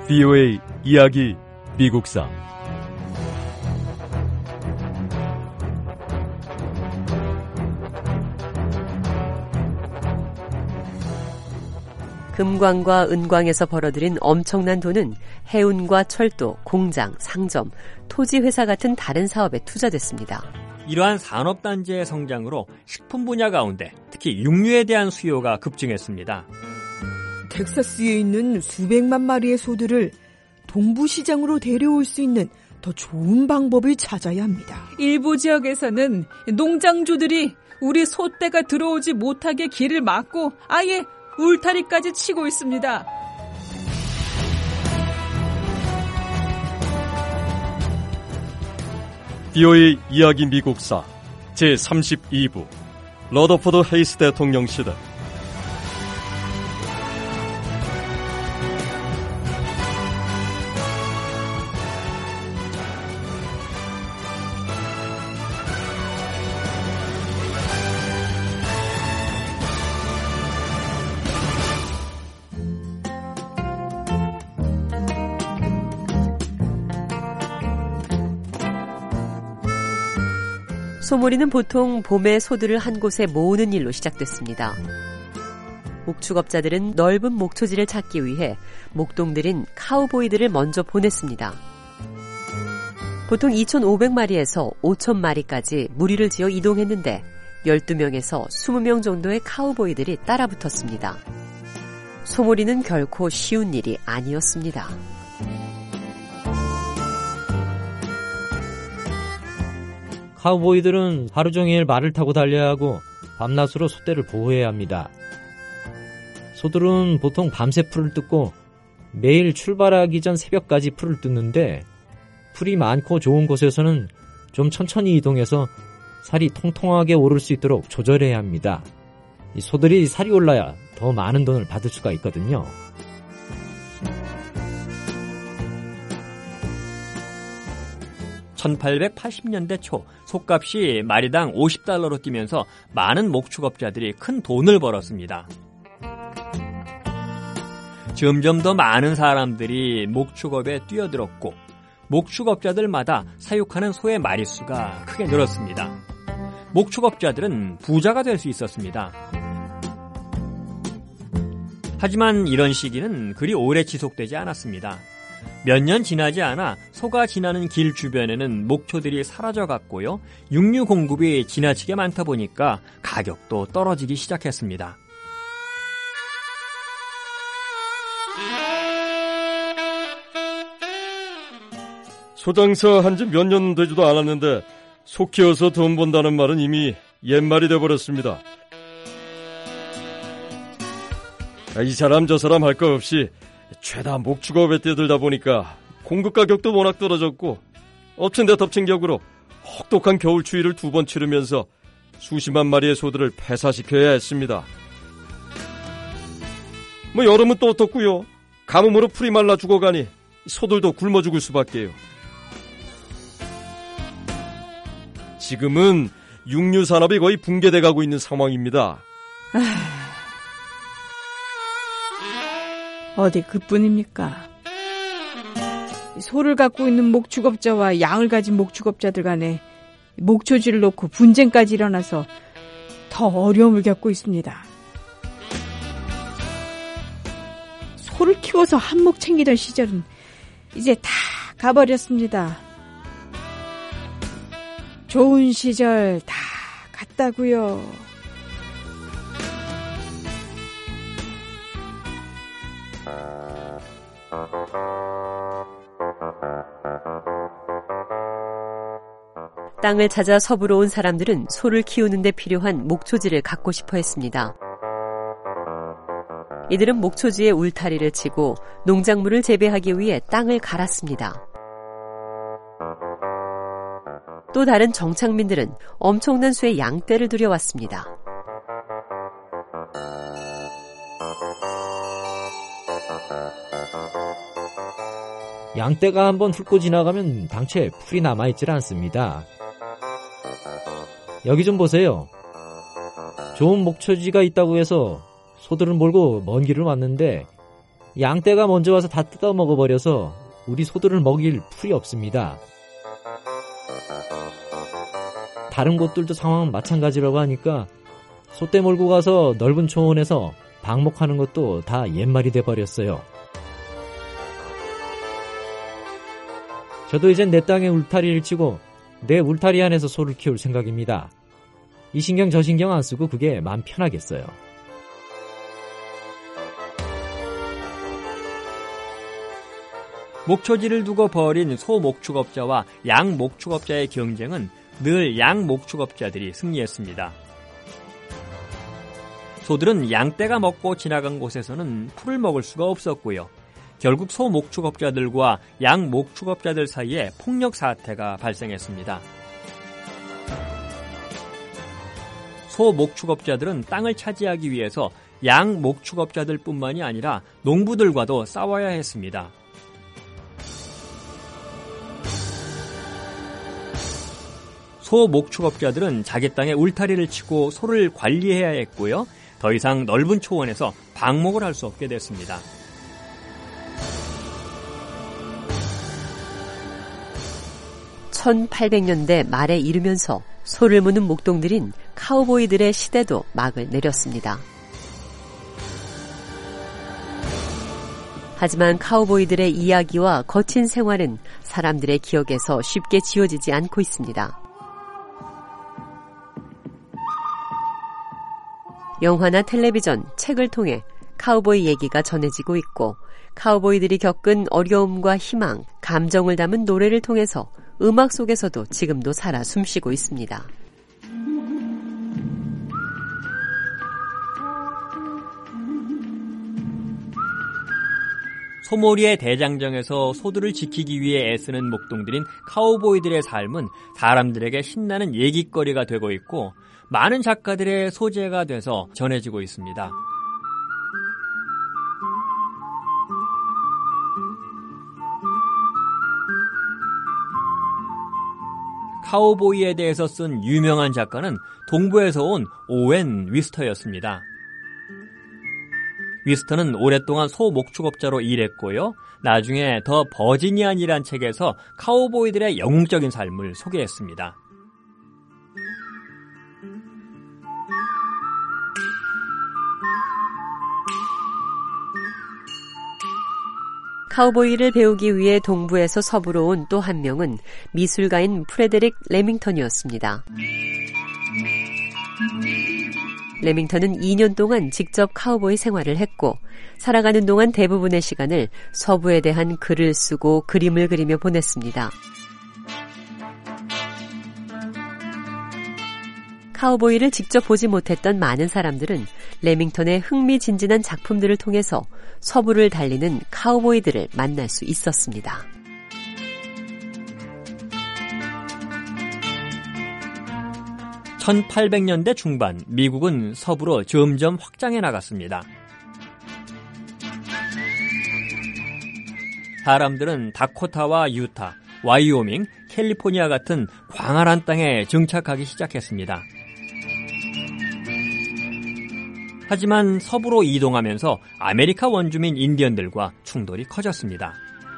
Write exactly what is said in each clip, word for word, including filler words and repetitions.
비오에이 이야기 미국사. 금광과 은광에서 벌어들인 엄청난 돈은 해운과 철도, 공장, 상점, 토지회사 같은 다른 사업에 투자됐습니다. 이러한 산업단지의 성장으로 식품 분야 가운데 특히 육류에 대한 수요가 급증했습니다. 텍사스에 있는 수백만 마리의 소들을 동부시장으로 데려올 수 있는 더 좋은 방법을 찾아야 합니다. 일부 지역에서는 농장주들이 우리 소떼가 들어오지 못하게 길을 막고 아예 울타리까지 치고 있습니다. 비오에이 이야기 미국사 제삼십이 부 러더포드 헤이스 대통령 시대. 소몰이는 보통 봄에 소들을 한 곳에 모으는 일로 시작됐습니다. 목축업자들은 넓은 목초지를 찾기 위해 목동들인 카우보이들을 먼저 보냈습니다. 보통 이천오백 마리에서 오천 마리까지 무리를 지어 이동했는데 열두 명에서 이십 명 정도의 카우보이들이 따라붙었습니다. 소몰이는 결코 쉬운 일이 아니었습니다. 카우보이들은 하루 종일 말을 타고 달려야 하고 밤낮으로 소떼를 보호해야 합니다. 소들은 보통 밤새 풀을 뜯고 매일 출발하기 전 새벽까지 풀을 뜯는데 풀이 많고 좋은 곳에서는 좀 천천히 이동해서 살이 통통하게 오를 수 있도록 조절해야 합니다. 이 소들이 살이 올라야 더 많은 돈을 받을 수가 있거든요. 천팔백팔십 년대 초 소값이 마리당 오십 달러로 뛰면서 많은 목축업자들이 큰 돈을 벌었습니다. 점점 더 많은 사람들이 목축업에 뛰어들었고 목축업자들마다 사육하는 소의 마리수가 크게 늘었습니다. 목축업자들은 부자가 될 수 있었습니다. 하지만 이런 시기는 그리 오래 지속되지 않았습니다. 몇 년 지나지 않아 소가 지나는 길 주변에는 목초들이 사라져갔고요. 육류 공급이 지나치게 많다 보니까 가격도 떨어지기 시작했습니다. 소장사 한 지 몇 년 되지도 않았는데 소 키워서 돈 번다는 말은 이미 옛말이 돼버렸습니다. 이 사람 저 사람 할 거 없이 죄다 목축업에 뛰어들다 보니까 공급 가격도 워낙 떨어졌고 엎친 데 덮친 격으로 혹독한 겨울 추위를 두 번 치르면서 수십만 마리의 소들을 폐사시켜야 했습니다. 뭐 여름은 또 어떻고요. 가뭄으로 풀이 말라 죽어가니 소들도 굶어 죽을 수밖에요. 지금은 육류 산업이 거의 붕괴돼 가고 있는 상황입니다. 어디 그뿐입니까? 소를 갖고 있는 목축업자와 양을 가진 목축업자들 간에 목초지를 놓고 분쟁까지 일어나서 더 어려움을 겪고 있습니다. 소를 키워서 한몫 챙기던 시절은 이제 다 가버렸습니다. 좋은 시절 다 갔다고요. 땅을 찾아 서부로 온 사람들은 소를 키우는 데 필요한 목초지를 갖고 싶어 했습니다. 이들은 목초지에 울타리를 치고 농작물을 재배하기 위해 땅을 갈았습니다. 또 다른 정착민들은 엄청난 수의 양떼를 들여왔습니다. 양떼가 한번 훑고 지나가면 당최 풀이 남아있질 않습니다. 여기 좀 보세요. 좋은 목초지가 있다고 해서 소들을 몰고 먼 길을 왔는데 양떼가 먼저 와서 다 뜯어 먹어버려서 우리 소들을 먹일 풀이 없습니다. 다른 곳들도 상황은 마찬가지라고 하니까 소떼 몰고 가서 넓은 초원에서 방목하는 것도 다 옛말이 돼버렸어요. 저도 이젠 내 땅에 울타리를 치고 내 울타리 안에서 소를 키울 생각입니다. 이 신경 저 신경 안 쓰고 그게 마음 편하겠어요. 목초지를 두고 벌인 소 목축업자와 양 목축업자의 경쟁은 늘 양 목축업자들이 승리했습니다. 소들은 양떼가 먹고 지나간 곳에서는 풀을 먹을 수가 없었고요. 결국 소 목축업자들과 양 목축업자들 사이에 폭력 사태가 발생했습니다. 소 목축업자들은 땅을 차지하기 위해서 양 목축업자들뿐만이 아니라 농부들과도 싸워야 했습니다. 소 목축업자들은 자기 땅에 울타리를 치고 소를 관리해야 했고요. 더 이상 넓은 초원에서 방목을 할 수 없게 됐습니다. 천팔백 년대 말에 이르면서 소를 무는 목동들인 카우보이들의 시대도 막을 내렸습니다. 하지만 카우보이들의 이야기와 거친 생활은 사람들의 기억에서 쉽게 지워지지 않고 있습니다. 영화나 텔레비전, 책을 통해 카우보이 얘기가 전해지고 있고 카우보이들이 겪은 어려움과 희망, 감정을 담은 노래를 통해서 음악 속에서도 지금도 살아 숨쉬고 있습니다. 소몰이의 대장정에서 소들을 지키기 위해 애쓰는 목동들인 카우보이들의 삶은 사람들에게 신나는 얘기거리가 되고 있고 많은 작가들의 소재가 돼서 전해지고 있습니다. 카우보이에 대해서 쓴 유명한 작가는 동부에서 온 오웬 위스터였습니다. 위스터는 오랫동안 소 목축업자로 일했고요. 나중에 더 버지니안이란 책에서 카우보이들의 영웅적인 삶을 소개했습니다. 카우보이를 배우기 위해 동부에서 서부로 온 또 한 명은 미술가인 프레데릭 레밍턴이었습니다. 레밍턴은 이 년 동안 직접 카우보이 생활을 했고 살아가는 동안 대부분의 시간을 서부에 대한 글을 쓰고 그림을 그리며 보냈습니다. 카우보이를 직접 보지 못했던 많은 사람들은 레밍턴의 흥미진진한 작품들을 통해서 서부를 달리는 카우보이들을 만날 수 있었습니다. 천팔백 년대 중반 미국은 서부로 점점 확장해 나갔습니다. 사람들은 다코타와 유타, 와이오밍, 캘리포니아 같은 광활한 땅에 정착하기 시작했습니다. 하지만 서부로 이동하면서 아메리카 원주민 인디언들과 충돌이 커졌습니다.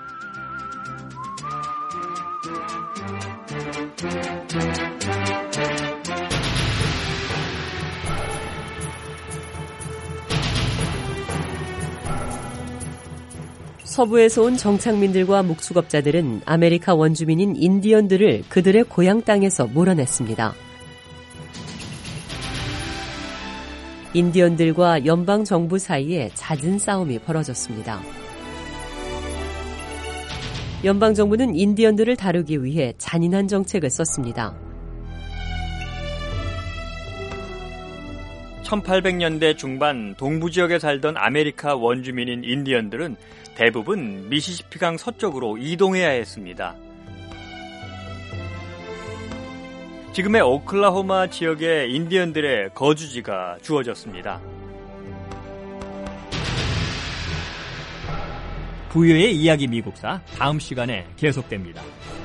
서부에서 온 정착민들과 목축업자들은 아메리카 원주민인 인디언들을 그들의 고향 땅에서 몰아냈습니다. 인디언들과 연방정부 사이에 잦은 싸움이 벌어졌습니다. 연방정부는 인디언들을 다루기 위해 잔인한 정책을 썼습니다. 천팔백 년대 중반 동부 지역에 살던 아메리카 원주민인 인디언들은 대부분 미시시피강 서쪽으로 이동해야 했습니다. 지금의 오클라호마 지역의 인디언들의 거주지가 주어졌습니다. 부유의 이야기 미국사 다음 시간에 계속됩니다.